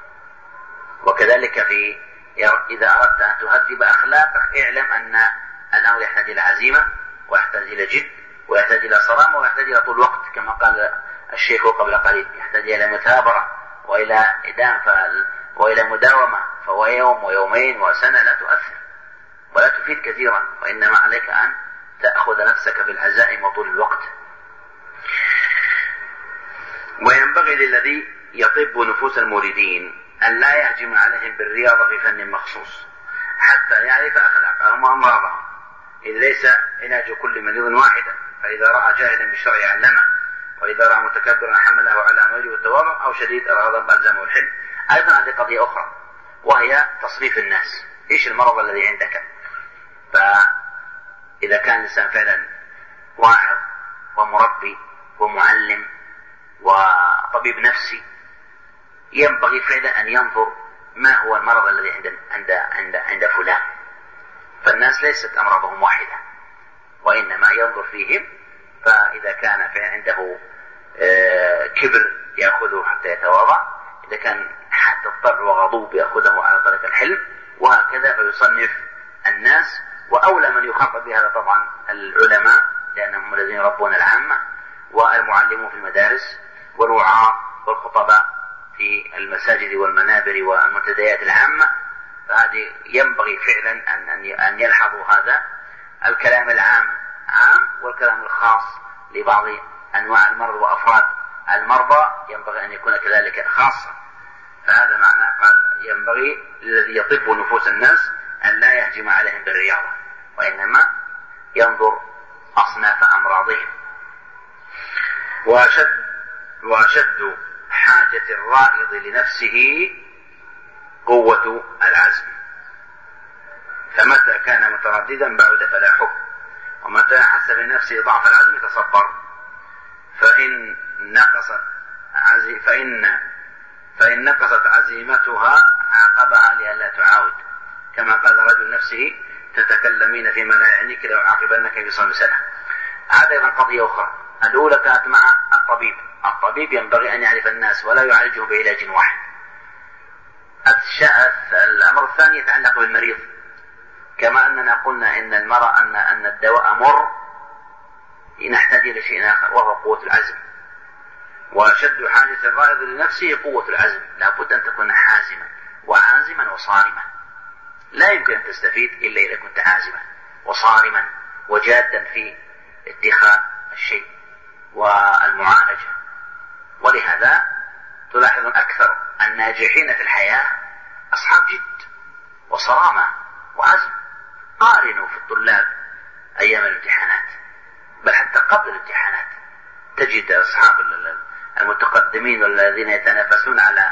وكذلك في إذا أردت أن تهذب أخلاقك اعلم أن الأمر يحتاج إلى عزيمة، ويحتاج إلى جد، ويحتاج إلى صرامة، ويحتاج إلى طول وقت كما قال الشيخ قبل قليل، يحتاج إلى مثابرة وإلى إدام وإلى مداومة، فهو يوم ويومين وسنة لا تؤثر ولا تفيد كثيرا، وإنما عليك أن تأخذ نفسك بالعزائم وطول الوقت. وينبغي للذي يطب نفوس المريدين أن لا يهجم عليهم بالرياضة في فن مخصوص حتى يعرف أخلاقهم وأمراضهم، إذ ليس علاج كل مريض واحدا، فإذا رأى جاهلا بالشرع علمه، وإذا رأى متكبرا حمله على أمره والتواضع، أو شديد الغضب ألزمه الحلم. أيضا هذه قضية أخرى، وهي تصنيف الناس، إيش المرض الذي عندك؟ فإذا كان الإنسان فعلا واعظ ومربي ومعلم وطبيب نفسي، ينبغي فعلا أن ينظر ما هو المرض الذي عند عند عند عند فلان. فالناس ليست أمراضهم واحدة، وإنما ينظر فيهم، فإذا كان فعلا عنده كبر يأخذه حتى يتواضع، إذا كان حاد الطبع وغضوب يأخذه على طريق الحلم، وهكذا فيصنف الناس. وأولى من يخاطب بهذا طبعا العلماء، لأنهم الذين يربون العامة، والمعلمون في المدارس، والوعاظ والخطباء في المساجد والمنابر والمنتديات العامة. فهذه ينبغي فعلا أن أن يلحظوا هذا. الكلام العام عام، والكلام الخاص لبعض أنواع المرض وأفراد المرضى ينبغي أن يكون كذلك خاصا. فهذا معنى قال ينبغي الذي يطب نفوس الناس أن لا يهجم عليهم بالرياضة، وإنما ينظر أصناف أمراضهم. وأشد, وأشد حاجة الرائض لنفسه قوة العزم، فمتى كان مترددا بعد فلاحه، ومتى حس بالنفس ضعف العزم تصبر، فإن نقصت عزي فإن فإن نقصت عزيمتها عاقبها لئلا تعاود، كما قال رجل نفسه تتكلمين فيما لا يعنيك لأعاقبنك بصوم سنة. هذا أيضا قضية أخرى. الأولى كانت مع الطبيب. الطبيب ينبغي أن يعرف الناس ولا يعالجه بعلاج واحد. الأمر الثاني يتعلق بالمريض، كما أننا قلنا إن المرأة أن أن الدواء مر، نحتاج إلى شيء آخر وهو قوة العزم. وشد حاجة الرائض لنفسه قوة العزم، لا بد أن تكون حازما وعازما وصارما. لا يمكن أن تستفيد إلا إذا كنت عازما وصارما وجادا في اتخاذ الشيء والمعالجة. ولهذا تلاحظ أكثر الناجحين في الحياة أصحاب جد وصرامة وعزم. قارنوا في الطلاب أيام الامتحانات، بل حتى قبل الامتحانات تجد أصحاب المتقدمين والذين يتنافسون على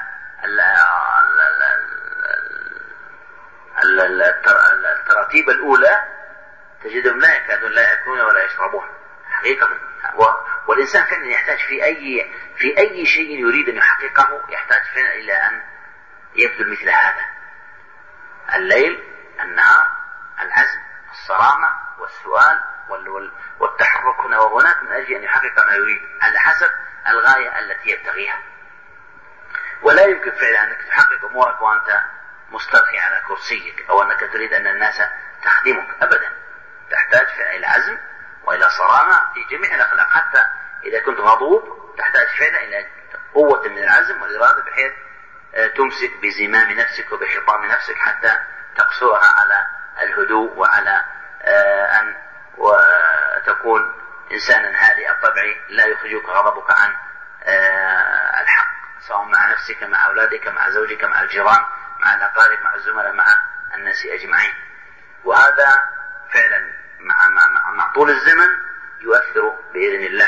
التراتيب الأولى تجدهم لا يكادون لا يأكلون ولا يشربون حقيقة. والإنسان فعلا يحتاج في أي في أي شيء يريد أن يحققه يحتاج فعلا إلى أن يبذل مثل هذا: الليل، النهار، العزم، الصرامة والسؤال والتحرك هنا وهناك من أجل أن يحقق ما يريد على حسب الغاية التي يبتغيها. ولا يمكن فعلا أنك تحقق أمورك وأنت مسترخي على كرسيك أو أنك تريد أن الناس تخدمك أبدا. تحتاج فعلا إلى عزم وإلى صرامة في جميع الأخلاق. حتى إذا كنت غضوب تحتاج فعلا إلى قوة من العزم والإرادة بحيث تمسك بزمام نفسك وبخطام نفسك حتى تقصرها على الهدوء وعلى أن وتكون إنسانا هادئ الطبع لا يخرجك غضبك عن الحق، سواء مع نفسك مع أولادك مع زوجك مع الجيران مع الأقارب مع الزملاء مع الناس أجمعين. وهذا فعلا مع, مع, مع طول الزمن يؤثر بإذن الله.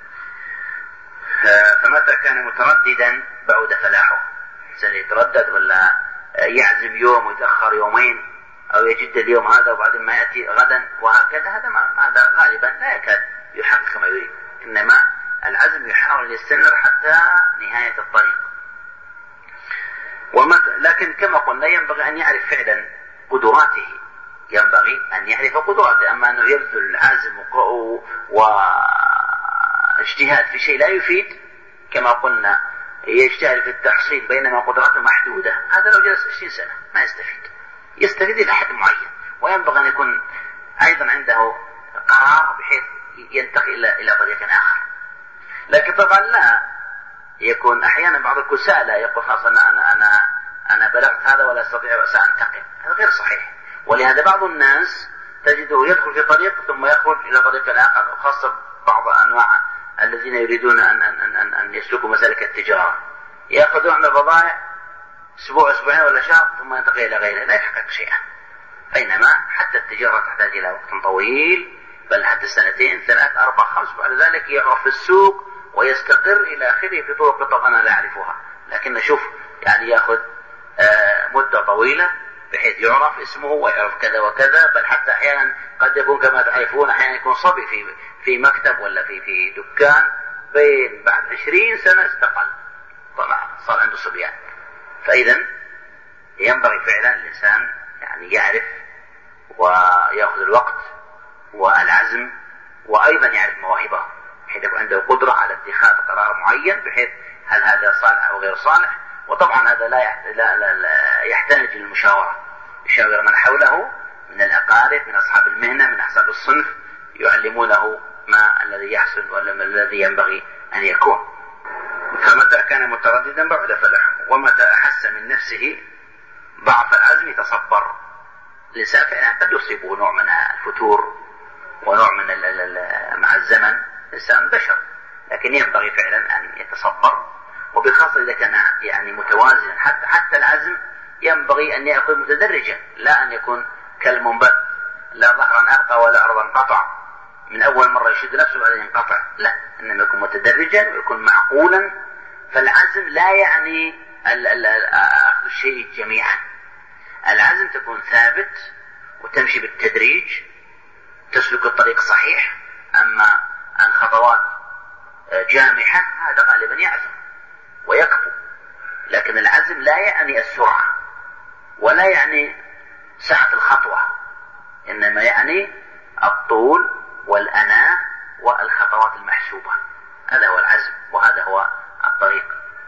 فمتى كان مترددا بعد فلاحه. سيتردد ولا يعزم يوم ويتأخر يومين أو يجد اليوم هذا وبعدين ما يأتي غدا وهكذا، هذا ما هذا غالبا لا يكاد يحقق ما يريد. إنما العزم يحاول أن يستمر حتى نهاية الطريق. ومت... لكن كما قلنا ينبغي أن يعرف فعلا قدراته، ينبغي أن يعرف قدراته. أما أنه يبذل العزم واجتهاد في شيء لا يفيد، كما قلنا يجتهد في التحصيل بينما قدراته محدودة، هذا لو جلس عشرين سنة ما يستفيد. يستفيد إلى حد معين، وينبغي أن يكون أيضا عنده قرار بحيث ينتقل إلى إلى طريق آخر. لكن طبعا لا يكون أحيانا بعض الكسالى يقول خلاص أنا أنا أنا أنا بلغت هذا ولا أستطيع سأنتقل، هذا غير صحيح. ولهذا بعض الناس تجده يدخل في طريق ثم يخرج إلى طريق آخر، وخاصة بعض أنواع الذين يريدون أن أن أن أن يسلكوا مسالك التجارة، يأخذون من البضائع أسبوع أسبوعين ولا شهر ثم ينتقل إلى غيره لا يحقق شيئا. بينما حتى التجارة تحتاج إلى وقت طويل، بل حتى سنتين ثلاث أربع خمس، بعد ذلك يعرف في السوق ويستقر إلى آخره في طرق طبعا أنا لا أعرفها، لكن نشوف يعني يأخذ آه مدة طويلة بحيث يعرف اسمه ويعرف كذا وكذا. بل حتى أحيانا قد يكون كما تعرفون أحيانا يكون صبي في في مكتب ولا في في دكان، بين بعد عشرين سنة استقل طبعا صار عنده صبيان. فإذا ينبغي فعلا الإنسان يعني يعرف ويأخذ الوقت والعزم، وأيضا يعرف مواهبه بحيث يكون عنده قدرة على اتخاذ قرار معين بحيث هل هذا صالح أو غير صالح. وطبعا هذا لا لا لا, لا يحتاج للمشاورة، يشاور من حوله من الأقارب من أصحاب المهنة من أصحاب الصنف، يعلمونه ما الذي يحصل ولا ما الذي ينبغي أن يكون. فمتى كان مترددا بعد فلاحه، ومتى أحس من نفسه ضعف العزم تصبر. الإنسان فعلا قد يصيبه نوع من الفتور ونوع من مع الزمن، الإنسان بشر، لكن ينبغي فعلا أن يتصبر، وبخاصة إذا كان يعني متوازنا. حتى حتى العزم ينبغي أن يأخذ متدرجا، لا أن يكون كالمنبت لا ظهرا أبقى ولا أرضا قطع، من أول مرة يشد نفسه بعدين ينقطع، لا، إنما يكون متدرجا ويكون معقولا. فالعزم لا يعني أخذ الشيء جميعا، العزم تكون ثابت وتمشي بالتدريج تسلك الطريق صحيح. أما الخطوات جامحة هذا غالبا يعزم ويكفو. لكن العزم لا يعني السرعة ولا يعني سعة الخطوة، إنما يعني الطول والأناة والخطوات المحسوبة، هذا هو العزم وهذا هو الطريق.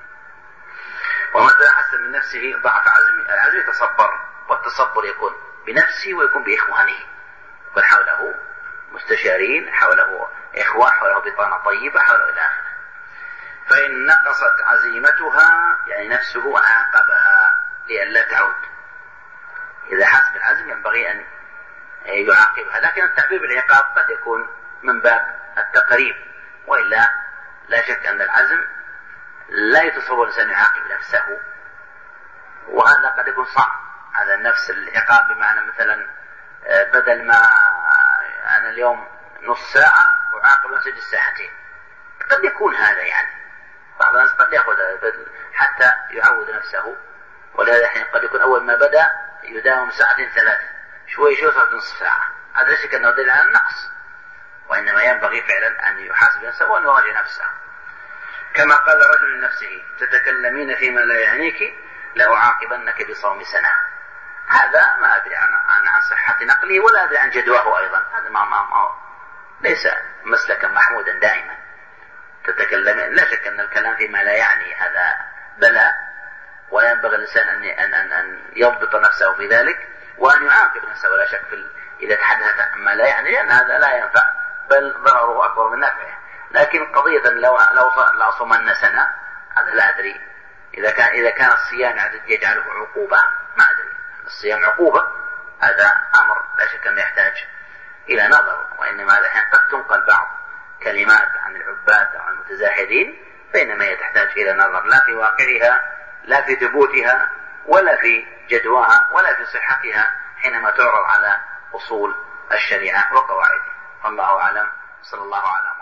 ومتى أحس من نفسه ضعف عزم العزم يتصبر، والتصبر يكون بنفسه ويكون بإخوانه، بل حوله مستشارين، حوله إخوة، حوله بطانة طيبة، حوله إلى آخره. فإن نقصت عزيمتها يعني نفسه عاقبها لئلا تعود. إذا حس بالعزم ينبغي أن يعاقبها، لكن التعبير بالعقاب قد يكون من باب التقريب، وإلا لا شك أن العزم لا يتصور الإنسان يعاقب نفسه، وهذا قد يكون صعب. هذا النفس العقاب بمعنى مثلا بدل ما أنا اليوم نص ساعة أعاقب نفسي ساعتين، قد يكون هذا يعني بعض الناس قد يأخذ حتى يعود نفسه، ولهذا حين قد يكون أول ما بدأ يداوم ساعتين ثلاثة، شوي شوي صارت نصف ساعة، هذا لا شك أنه دليل على النقص، وإنما ينبغي فعلا أن يحاسب نفسه وأن يراجع نفسه. كما قال رجل لنفسه تتكلمين فيما لا يعنيك لأعاقبنك بصوم سنة. هذا ما أدري عن, عن صحة نقله ولا أدري عن جدواه أيضا، هذا ما, ما, ما ليس مسلكا محمودا دائما. تتكلمين، لا شك أن الكلام فيما لا يعني هذا بلاء، ولا ينبغي الإنسان أن, أن, أن, أن يضبط نفسه في ذلك وأن يعاقب نفسه، ولا شك في إذا تحدث عما لا يعني، لأن هذا لا ينفع بل ضرره أكبر من نفعه. لكن قضية لو لو صمنا سنة هذا لا أدري، إذا كان إذا كان الصيام يجعله عقوبة ما أدري. الصيام عقوبة هذا أمر لا شك أنه يحتاج إلى نظر، وإنما هذا الحين قد تنقل بعض كلمات عن العباد أو عن المتزاهدين، فإنما هي تحتاج إلى نظر لا في واقعها لا في ثبوتها ولا في جدواها ولا في صحتها حينما تعرض على أصول الشريعة وقواعدها. والله أعلم. صلى الله عليه